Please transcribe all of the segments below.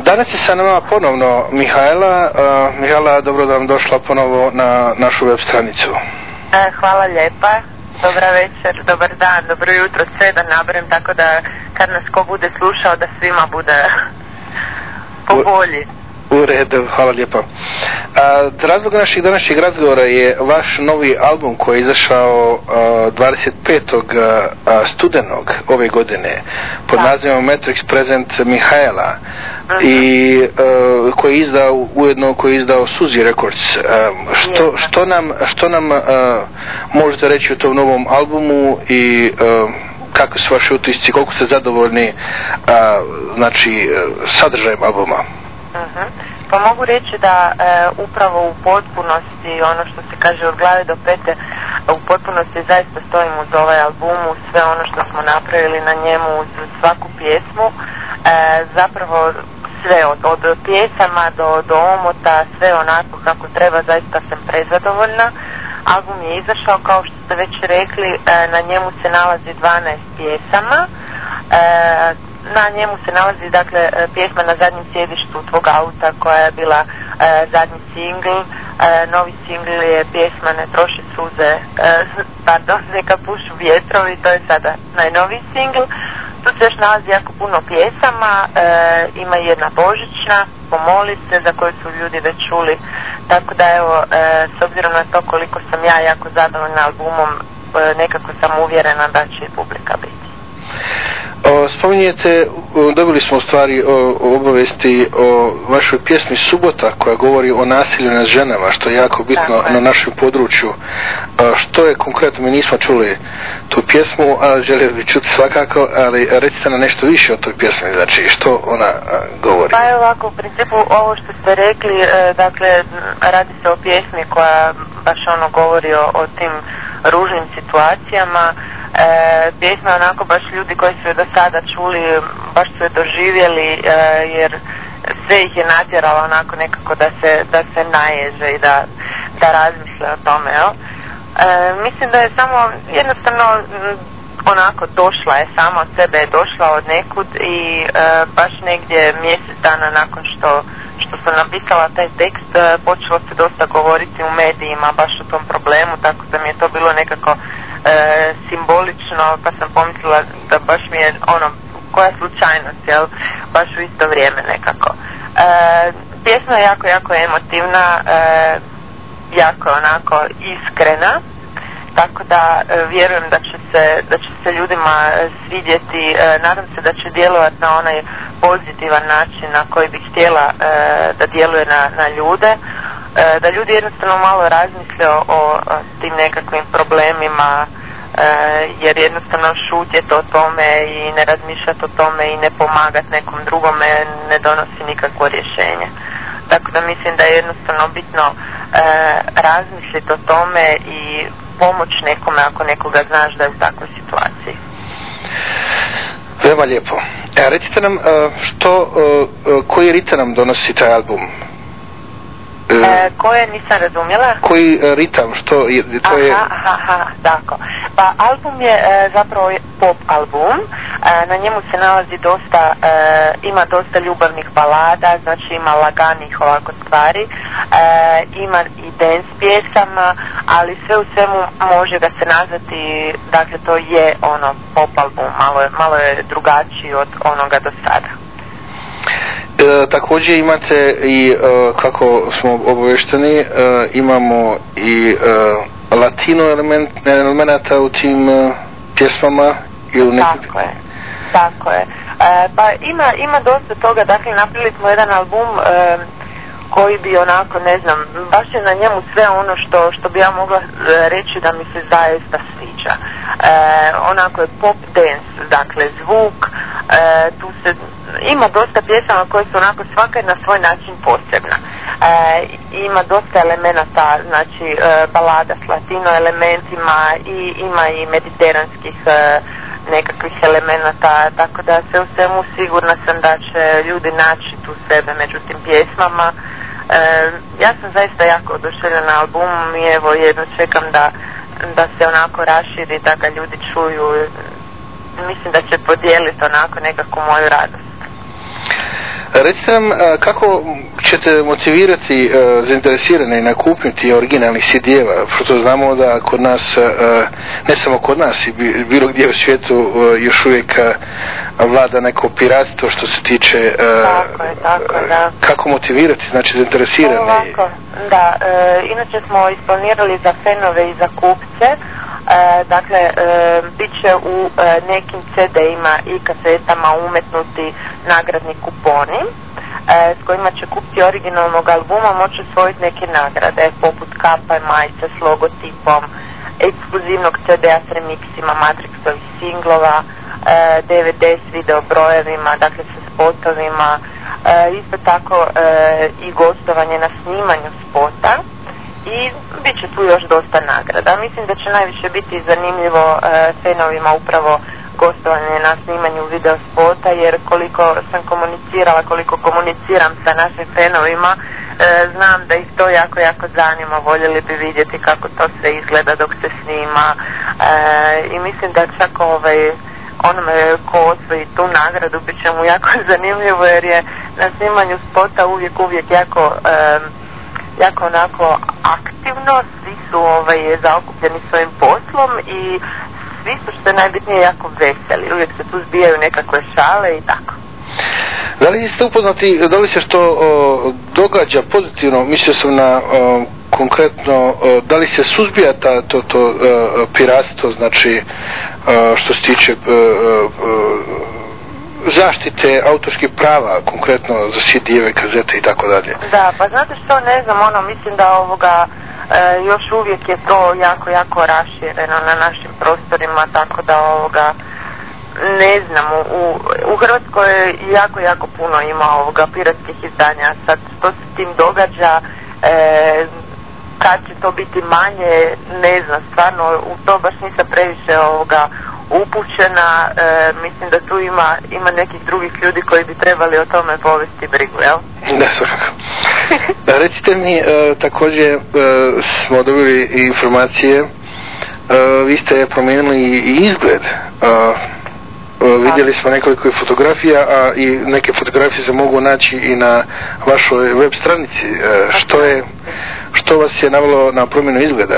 Danas je sa nama ponovno Mihajla. Mihajla, dobro da nam došla ponovo na našu web stranicu. Hvala lijepa. Dobra večer, dobar dan, dobro jutro, sve da nabrem, tako da kad nas ko bude slušao da svima bude po bolji. U redu, hvala lijepa. Razlog naših današnjeg razgovora je vaš novi album koji je izašao 25. studenog ove godine pod nazivom Matrix Present Mihajla i koji je izdao ujedno koji je izdao Suzy Records. Što nam možete reći o tom novom albumu i kako su vaši utisci, koliko ste zadovoljni sadržajem albuma? Pa mogu reći da upravo u potpunosti, ono što se kaže od glave do pete, u potpunosti zaista stojim uz ovaj album, uz sve ono što smo napravili na njemu, uz svaku pjesmu, zapravo sve od pjesama do omota, sve onako kako treba, zaista sam prezadovoljna. Album je izašao, kao što ste već rekli, na njemu se nalazi 12 pjesama. Na njemu se nalazi dakle pjesma Na zadnjem sjedištu tvog auta koja je bila zadnji singl. Novi singl je pjesma Ne troši suze, Neka pušu vjetrovi, to je sada najnoviji singl. Tu se još nalazi jako puno pjesama, ima jedna božićna, Pomoli se, za koju su ljudi već čuli, tako da evo, s obzirom na to koliko sam ja jako zadovoljna albumom, nekako sam uvjerena da će i publika biti. Spominjete, dobili smo u stvari obavesti o vašoj pjesmi Subota koja govori o nasilju nad ženama, što je jako bitno na našem području. Što je konkretno, mi nismo čuli tu pjesmu, a želio bi čuti svakako, ali recite nam nešto više o toj pjesmi, znači što ona govori. Pa je ovako, u principu ovo što ste rekli, dakle radi se o pjesmi koja baš govori o tim ružnim situacijama. Pjesma je onako baš ljudi koji su je do sada čuli, baš su je doživjeli, jer sve ih je natjeralo onako nekako da se naježe i da razmisle o tome, jel? Mislim da je samo jednostavno onako došla je, sama od sebe je došla od nekud i baš negdje mjesec dana nakon što sam napisala taj tekst, počelo se dosta govoriti u medijima baš o tom problemu, tako da mi je to bilo nekako simbolično, pa sam pomislila da baš mi je koja slučajnost, jel, baš u isto vrijeme nekako. Pjesma je jako emotivna, jako onako iskrena, tako da vjerujem da će se ljudima svidjeti, nadam se da će djelovati na onaj pozitivan način na koji bih htjela da djeluje na ljude, da ljudi jednostavno malo razmisle o tim nekakvim problemima, jer jednostavno šutjeti o tome i ne razmišljati o tome i ne pomagati nekom drugome ne donosi nikakvo rješenje. Tako da mislim da je jednostavno bitno razmisliti o tome i pomoć nekome ako nekoga znaš da je u takvoj situaciji. Veoma lijepo. Recite nam koji ritam nam donosi taj album? Koje nisam razumjela? Koji ritam, što to je? Tako. Pa album je zapravo pop album, na njemu se nalazi ima dosta ljubavnih balada, znači ima laganih ovako stvari, ima i dance pjesama, ali sve u svemu može ga se nazvati, dakle to je pop album, malo je drugačiji od onoga do sada. Također imate i, kako smo obavešteni, imamo i latino elemenata u tim pjesmama ili neki... Tako je. Pa ima dosta toga, dakle napravili smo jedan album koji bi onako, ne znam, baš je na njemu sve ono što bi ja mogla reći da mi se zaista sviđa. Onako je pop dance, dakle zvuk, tu se ima dosta pjesama koje su onako svaka na svoj način posebna. Ima dosta elemenata, znači balada s latino elementima i ima i mediteranskih nekakvih elemenata, tako da se u svemu sigurna sam da će ljudi naći tu sebe među tim pjesmama. Ja sam zaista jako oduševljena albumom i evo jedno čekam da se onako raširi, da ga ljudi čuju. Mislim da će podijeliti onako nekako moju radost. Recite nam kako ćete motivirati zainteresirane na kupniti originalnih CD-eva, što znamo da kod nas, ne samo kod nas, i bilo gdje u svijetu još uvijek vlada neko piratstvo što se tiče tako je, da. Kako motivirati, znači zainteresirane? Ovako, da, inače smo isplanirali za fanove i za kupce. Dakle, bit će u nekim CD-ima i kasetama umetnuti nagradni kuponi s kojima će kupci originalnog albuma moći osvojiti neke nagrade poput kapa, majice s logotipom, ekskluzivnog CD-a s remixima Matrixovih singlova, DVD s video brojevima, dakle sa spotovima, isto tako i gostovanje na snimanju spota. I bit će tu još dosta nagrada. Mislim da će najviše biti zanimljivo fanovima upravo gostovanje na snimanju video spota, jer koliko sam komunicirala, koliko komuniciram sa našim fanovima, znam da ih to jako, jako zanima. Voljeli bi vidjeti kako to sve izgleda dok se snima. I mislim da čak onome ko osvoji tu nagradu bit će mu jako zanimljivo, jer je na snimanju spota uvijek jako onako aktivno, svi su zaokupljeni svojim poslom i svi su, što je najbitnije, jako veseli, uvijek se tu zbijaju nekakve šale i tako. Da li ste upoznati, da li se što događa pozitivno, mislio sam na konkretno, da li se suzbija to piratstvo, znači što se tiče zaštite autorskih prava, konkretno za CD-eve, kazete i tako dalje? Da, pa znate što, ne znam, mislim da još uvijek je to jako, jako rašireno na našim prostorima, tako da ne znam, u Hrvatskoj je jako, jako puno ima piratskih izdanja. Sad što se tim događa, kad će to biti manje, ne znam, stvarno u to baš nisam previše upućena. Mislim da tu ima nekih drugih ljudi koji bi trebali o tome povesti brigu, jel? Da, svakako. Recite mi, također smo dobili informacije, vi ste promijenili i izgled. Vidjeli smo nekoliko fotografija, a i neke fotografije se mogu naći i na vašoj web stranici. Što vas je navelo na promjenu izgleda?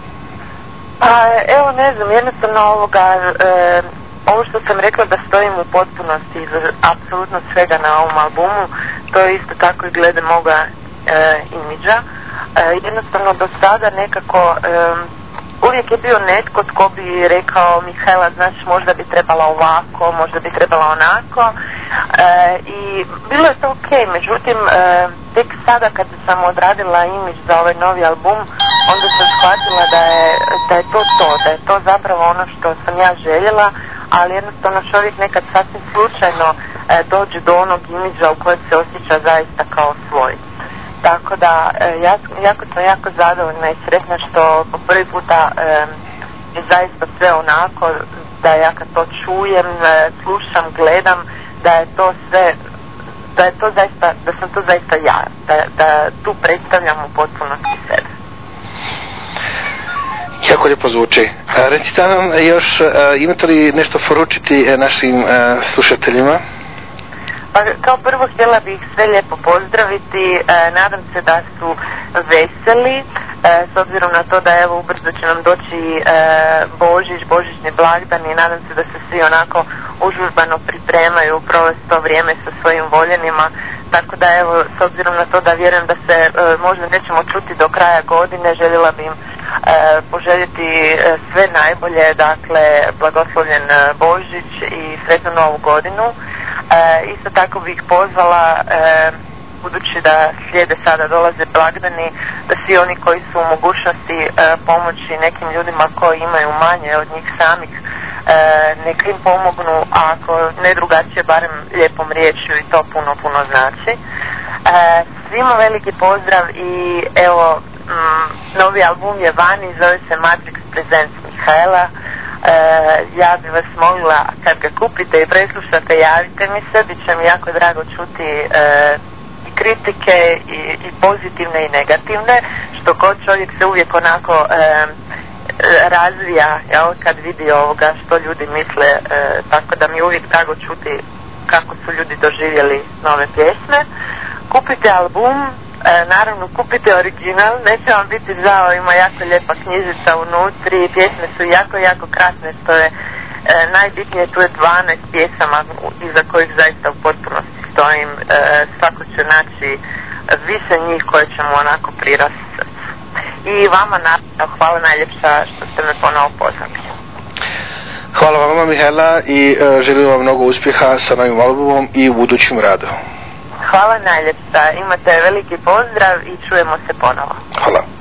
Evo, ne znam, jednostavno ovo što sam rekla da stojim u potpunosti iza apsolutno svega na ovom albumu, to je isto tako i glede moga imidža. Jednostavno do sada nekako uvijek je bio netko tko bi rekao: Mihajla, znaš, možda bi trebala ovako, možda bi trebala onako, i bilo je to ok, međutim tek sada kad sam odradila imidž za ovaj novi album, onda sam shvatila da je to zapravo ono što sam ja željela, ali jednostavno čovjek nekad sasvim slučajno dođe do onog imidža u kojem se osjeća zaista kao svoj. Tako da ja sam jako zadovoljna i sretna što po prvi puta je zaista sve onako da ja kad to čujem, slušam, gledam, da je to sve, da sam to zaista ja, da tu predstavljam u potpunosti sebe. Jako lijepo zvuči. Recite nam još, imate li nešto poručiti našim slušateljima? Pa kao prvo htjela bih sve lijepo pozdraviti, nadam se da su veseli, s obzirom na to da evo ubrzo će nam doći božićni blagdan i nadam se da se svi onako užurbano pripremaju provesti to vrijeme sa svojim voljenima, tako da evo, s obzirom na to da vjerujem da se možda nećemo čuti do kraja godine, željela bih im poželjeti sve najbolje, dakle blagoslovljen Božić i sretnu novu godinu. Isto tako bih pozvala, budući da slijede sada dolaze blagdani, da svi oni koji su u mogućnosti pomoći nekim ljudima koji imaju manje od njih samih, neka im pomognu, a ako ne drugačije, barem lijepom riječju, i to puno znači. Svima veliki pozdrav i evo, novi album je vani, zove se Matrix Presents Mihajla. Ja bih vas molila, kad ga kupite i preslušate, javite mi se, bit će mi jako drago čuti i kritike i pozitivne i negativne, što god čovjek se uvijek onako razvija, jel, kad vidi što ljudi misle, tako da mi je uvijek drago čuti kako su ljudi doživjeli nove pjesme. Kupite album, naravno kupite original, neće vam biti žao, ima jako lijepa knjižica unutri, pjesme su jako krasne, što je najbitnije, tu je 12 pjesama iza kojih zaista u potpunosti stojim, svako će naći više njih koje će mu onako prirasti srcu. I vama naravno hvala najljepša što ste me ponovo pozvali. Hvala vama Mihajla i želim vam mnogo uspjeha sa novim albumom i u budućim radu. Hvala najljepša, imate veliki pozdrav i čujemo se ponovo. Hvala.